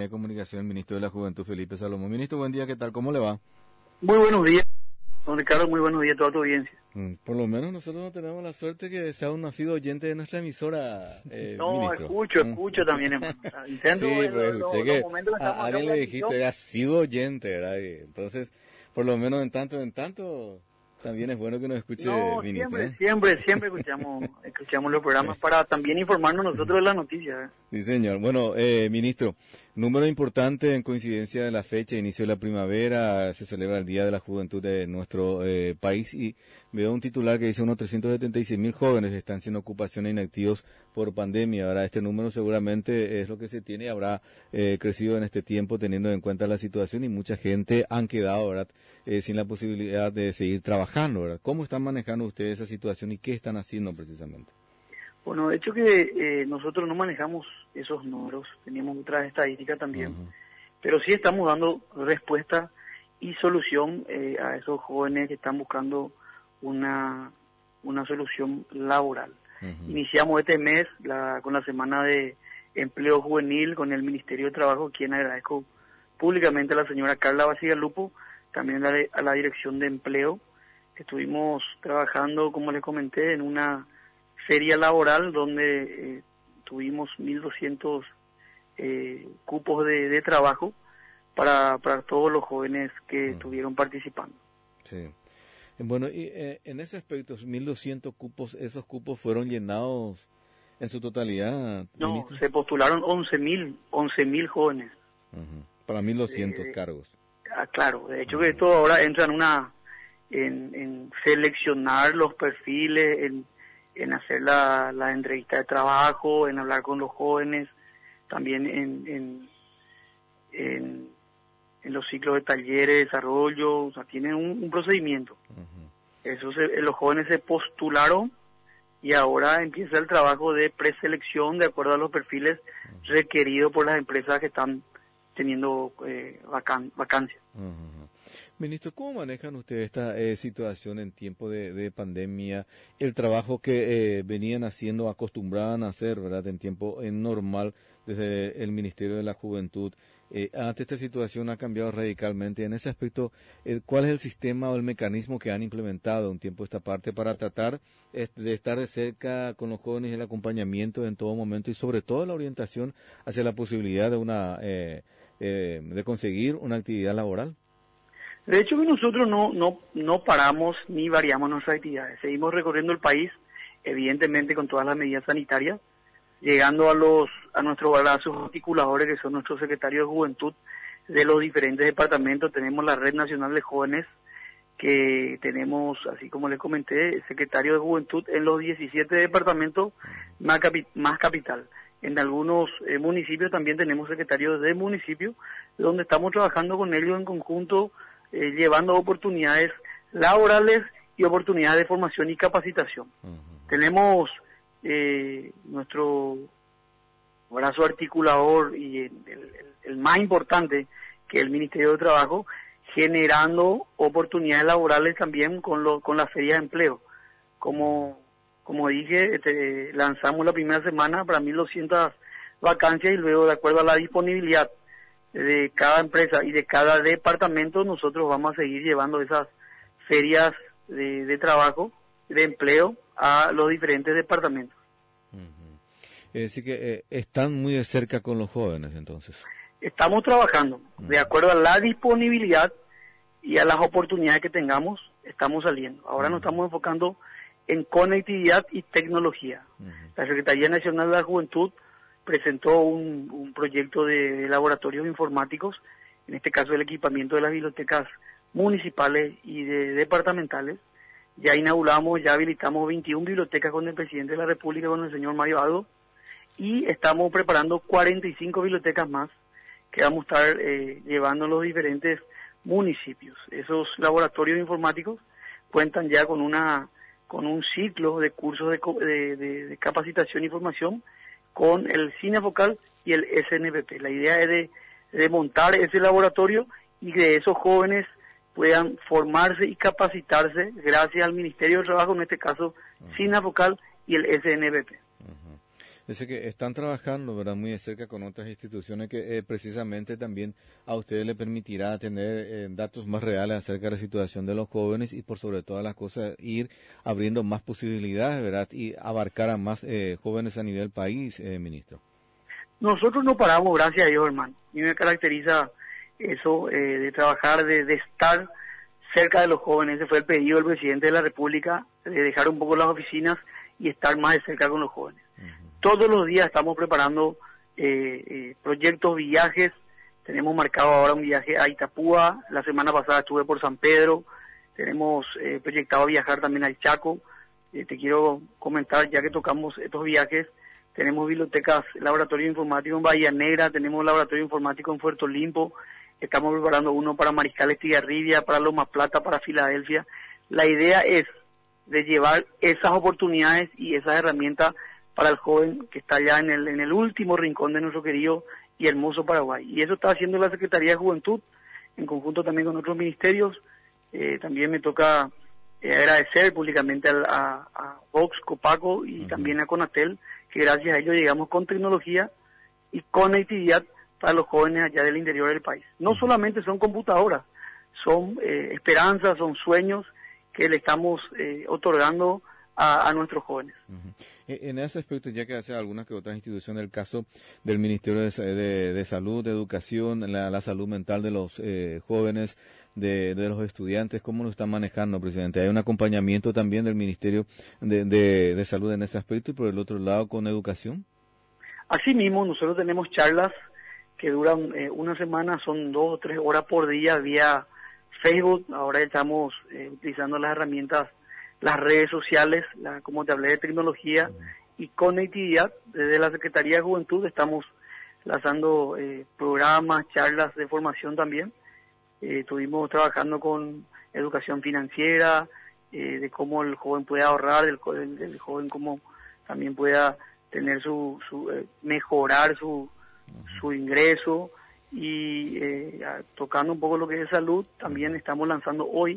de Comunicación, el ministro de la Juventud, Felipe Salomón. Ministro, buen día, ¿qué tal? ¿Cómo le va? Muy buenos días, don Ricardo, muy buenos días a toda tu audiencia. Por lo menos nosotros no tenemos la suerte que sea un nacido oyente de nuestra emisora, No, ministro. escucho también, hermano. Intento Sí, pues escuché que a alguien le dijiste, ha sido oyente, ¿verdad? Y entonces, por lo menos en tanto, también es bueno que nos escuche, ministro. Siempre escuchamos los programas para también informarnos nosotros de las noticias. Sí, señor. Bueno, ministro, número importante en coincidencia de la fecha, inicio de la primavera, se celebra el Día de la Juventud de nuestro país y veo un titular que dice unos 376.000 jóvenes están sin ocupación e inactivos por pandemia. Ahora, este número seguramente es lo que se tiene y habrá crecido en este tiempo teniendo en cuenta la situación y mucha gente han quedado, ¿verdad?, sin la posibilidad de seguir trabajando, ¿verdad? ¿Cómo están manejando ustedes esa situación y qué están haciendo precisamente? Bueno, de hecho que nosotros no manejamos esos números, teníamos otras estadísticas también, pero sí estamos dando respuesta y solución a esos jóvenes que están buscando una solución laboral. Iniciamos este mes con la Semana de Empleo Juvenil con el Ministerio de Trabajo, quien agradezco públicamente a la señora Carla Basigalupo, también a la Dirección de Empleo. Estuvimos trabajando, como les comenté, en una feria laboral donde tuvimos 1.200 cupos de trabajo para todos los jóvenes que estuvieron participando. Sí. Bueno, y en ese aspecto, 1.200 cupos, ¿esos cupos fueron llenados en su totalidad, No, ministro? se postularon 11.000 jóvenes. Para 1.200 cargos. Claro, de hecho que esto ahora entra en seleccionar los perfiles, en hacer la entrevista de trabajo, en hablar con los jóvenes, también en los ciclos de talleres, desarrollo, o sea, tienen un procedimiento. Los jóvenes se postularon y ahora empieza el trabajo de preselección de acuerdo a los perfiles requeridos por las empresas que están teniendo vacancias. Ministro, ¿cómo manejan ustedes esta situación en tiempo de pandemia? El trabajo que venían haciendo, acostumbraban a hacer, ¿verdad?, en tiempo normal desde el Ministerio de la Juventud. Ante esta situación ha cambiado radicalmente. En ese aspecto, ¿cuál es el sistema o el mecanismo que han implementado un tiempo esta parte para tratar de estar de cerca con los jóvenes, el acompañamiento en todo momento y sobre todo la orientación hacia la posibilidad de de conseguir una actividad laboral? De hecho que nosotros no paramos ni variamos nuestras actividades. Seguimos recorriendo el país, evidentemente con todas las medidas sanitarias, llegando a nuestros brazos articuladores, que son nuestros secretarios de Juventud de los diferentes departamentos. Tenemos la Red Nacional de Jóvenes, que tenemos, así como les comenté, secretarios de Juventud en los 17 departamentos más capital. En algunos municipios también tenemos secretarios de municipio, donde estamos trabajando con ellos en conjunto, llevando oportunidades laborales y oportunidades de formación y capacitación. Tenemos nuestro brazo articulador y el más importante, que es el Ministerio de Trabajo, generando oportunidades laborales también con la feria de empleo. Como dije, lanzamos la primera semana para 1.200 vacancias y luego, de acuerdo a la disponibilidad de cada empresa y de cada departamento, nosotros vamos a seguir llevando esas ferias de trabajo, de empleo, a los diferentes departamentos. Es decir que están muy de cerca con los jóvenes, entonces. Estamos trabajando, de acuerdo a la disponibilidad y a las oportunidades que tengamos, estamos saliendo. Ahora nos estamos enfocando en conectividad y tecnología. La Secretaría Nacional de la Juventud presentó un proyecto de laboratorios informáticos, en este caso el equipamiento de las bibliotecas municipales y departamentales. Ya habilitamos 21 bibliotecas con el presidente de la República, con el señor Mario Aldo, y estamos preparando 45 bibliotecas más que vamos a estar llevando a los diferentes municipios. Esos laboratorios informáticos cuentan ya con un ciclo de cursos de capacitación y formación con el Cinefocal y el SNPP. La idea es de montar ese laboratorio y que esos jóvenes puedan formarse y capacitarse gracias al Ministerio de Trabajo, en este caso Cinefocal y el SNPP. Dice que están trabajando, ¿verdad?, muy de cerca con otras instituciones que precisamente también a ustedes le permitirá tener datos más reales acerca de la situación de los jóvenes y por sobre todas las cosas ir abriendo más posibilidades, ¿verdad?, y abarcar a más jóvenes a nivel país, ministro. Nosotros no paramos, gracias a Dios, hermano. A mí me caracteriza eso de trabajar, de estar cerca de los jóvenes. Ese fue el pedido del presidente de la República, de dejar un poco las oficinas y estar más de cerca con los jóvenes. Todos los días estamos preparando proyectos, viajes. Tenemos marcado ahora un viaje a Itapúa. La semana pasada estuve por San Pedro. Tenemos proyectado viajar también al Chaco. Te quiero comentar, ya que tocamos estos viajes, tenemos bibliotecas, laboratorio informático en Bahía Negra, tenemos laboratorio informático en Puerto Limpo, estamos preparando uno para Mariscal Estigarribia, para Loma Plata, para Filadelfia. La idea es de llevar esas oportunidades y esas herramientas para el joven que está allá en el último rincón de nuestro querido y hermoso Paraguay. Y eso está haciendo la Secretaría de Juventud, en conjunto también con otros ministerios. También me toca agradecer públicamente a Vox, Copaco y también a Conatel, que gracias a ellos llegamos con tecnología y conectividad para los jóvenes allá del interior del país. No solamente son computadoras, son esperanzas, son sueños que le estamos otorgando a nuestros jóvenes. En ese aspecto, ya que hace algunas que otras instituciones, el caso del Ministerio de Salud, de Educación, la salud mental de los jóvenes, de los estudiantes, ¿cómo lo están manejando, presidente? ¿Hay un acompañamiento también del Ministerio de Salud en ese aspecto y por el otro lado con educación? Asimismo, nosotros tenemos charlas que duran una semana, son 2 o 3 horas por día vía Facebook. Ahora estamos utilizando las herramientas, las redes sociales, como te hablé de tecnología y conectividad. Desde la Secretaría de Juventud estamos lanzando programas, charlas de formación también. Estuvimos trabajando con educación financiera, de cómo el joven puede ahorrar, del joven cómo también pueda tener mejorar su ingreso y tocando un poco lo que es salud. También estamos lanzando hoy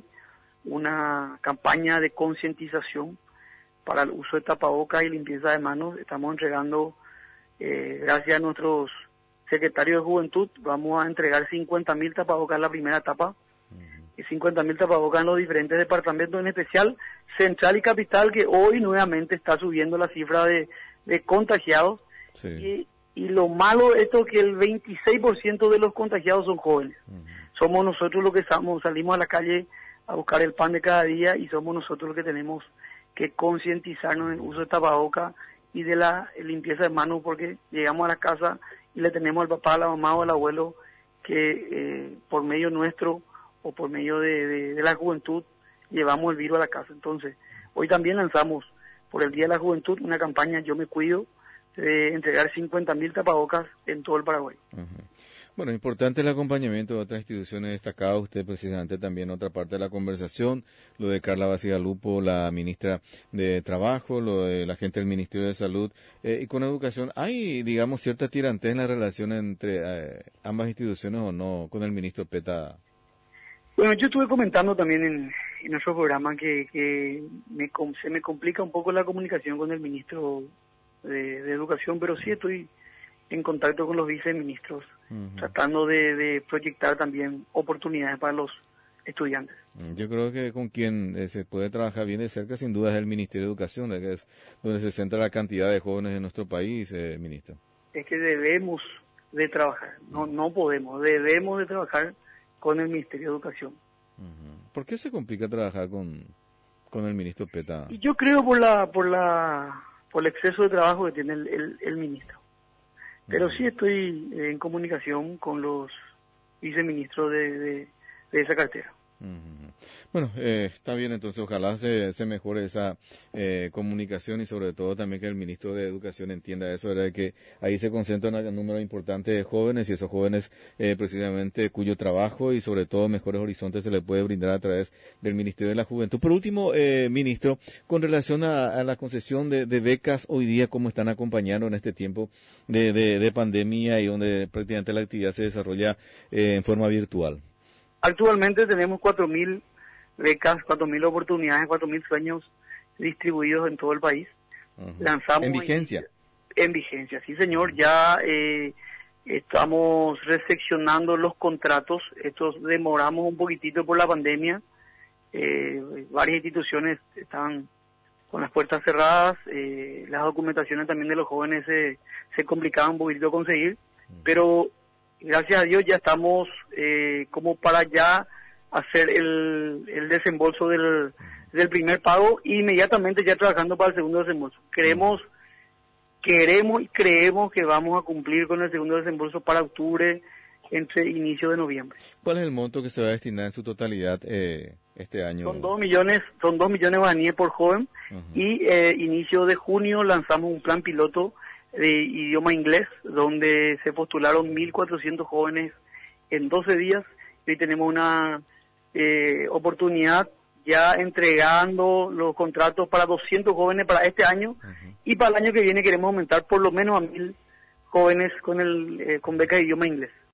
una campaña de concientización para el uso de tapabocas y limpieza de manos. Estamos entregando, gracias a nuestros secretarios de Juventud, vamos a entregar 50.000 tapabocas en la primera etapa, y 50.000 tapabocas en los diferentes departamentos, en especial Central y Capital, que hoy nuevamente está subiendo la cifra de contagiados. Sí. Y lo malo de esto es que el 26% de los contagiados son jóvenes. Somos nosotros los que salimos a la calle a buscar el pan de cada día y somos nosotros los que tenemos que concientizarnos en el uso de tapabocas y de la limpieza de manos, porque llegamos a la casa y le tenemos al papá, a la mamá o al abuelo que por medio nuestro o por medio de la juventud llevamos el virus a la casa. Entonces, hoy también lanzamos por el Día de la Juventud una campaña Yo Me Cuido, de entregar 50.000 tapabocas en todo el Paraguay. Bueno, importante el acompañamiento de otras instituciones destacadas. Usted precisamente también otra parte de la conversación, lo de Carla Basigalupo, la ministra de Trabajo, lo de la gente del Ministerio de Salud y con Educación. ¿Hay, digamos, cierta tirantez en la relación entre ambas instituciones o no con el ministro Peta? Bueno, yo estuve comentando también en nuestro programa que se me complica un poco la comunicación con el ministro de Educación, pero sí estoy en contacto con los viceministros, tratando de proyectar también oportunidades para los estudiantes. Yo creo que con quien se puede trabajar bien de cerca, sin duda, es el Ministerio de Educación, que es donde se centra la cantidad de jóvenes en nuestro país, ministro. Es que debemos de trabajar, no podemos, debemos de trabajar con el Ministerio de Educación. ¿Por qué se complica trabajar con el ministro Peta? Y yo creo por el exceso de trabajo que tiene el ministro. Pero sí estoy en comunicación con los viceministros de esa cartera. Bueno, está bien, entonces ojalá se mejore esa comunicación y sobre todo también que el ministro de Educación entienda eso, ¿verdad? Que ahí se concentra un número importante de jóvenes y esos jóvenes precisamente cuyo trabajo y sobre todo mejores horizontes se les puede brindar a través del Ministerio de la Juventud. Por último, ministro, con relación a la concesión de becas hoy día, ¿cómo están acompañando en este tiempo de pandemia y donde prácticamente la actividad se desarrolla en forma virtual? Actualmente tenemos 4.000 becas, 4.000 oportunidades, 4.000 sueños distribuidos en todo el país. Lanzamos ¿En vigencia? en vigencia. Sí, señor, ya estamos recepcionando los contratos. Estos demoramos un poquitito por la pandemia. Varias instituciones están con las puertas cerradas. Las documentaciones también de los jóvenes se complicaban un poquitito conseguir, pero gracias a Dios ya estamos como para ya hacer el desembolso del primer pago e inmediatamente ya trabajando para el segundo desembolso. Queremos y creemos que vamos a cumplir con el segundo desembolso para octubre, entre inicio de noviembre. ¿Cuál es el monto que se va a destinar en su totalidad este año? Son 2 millones guaraníes por joven. Y inicio de junio lanzamos un plan piloto de idioma inglés, donde se postularon 1.400 jóvenes en 12 días. Hoy tenemos una oportunidad ya entregando los contratos para 200 jóvenes para este año, y para el año que viene queremos aumentar por lo menos a 1.000 jóvenes con beca de idioma inglés.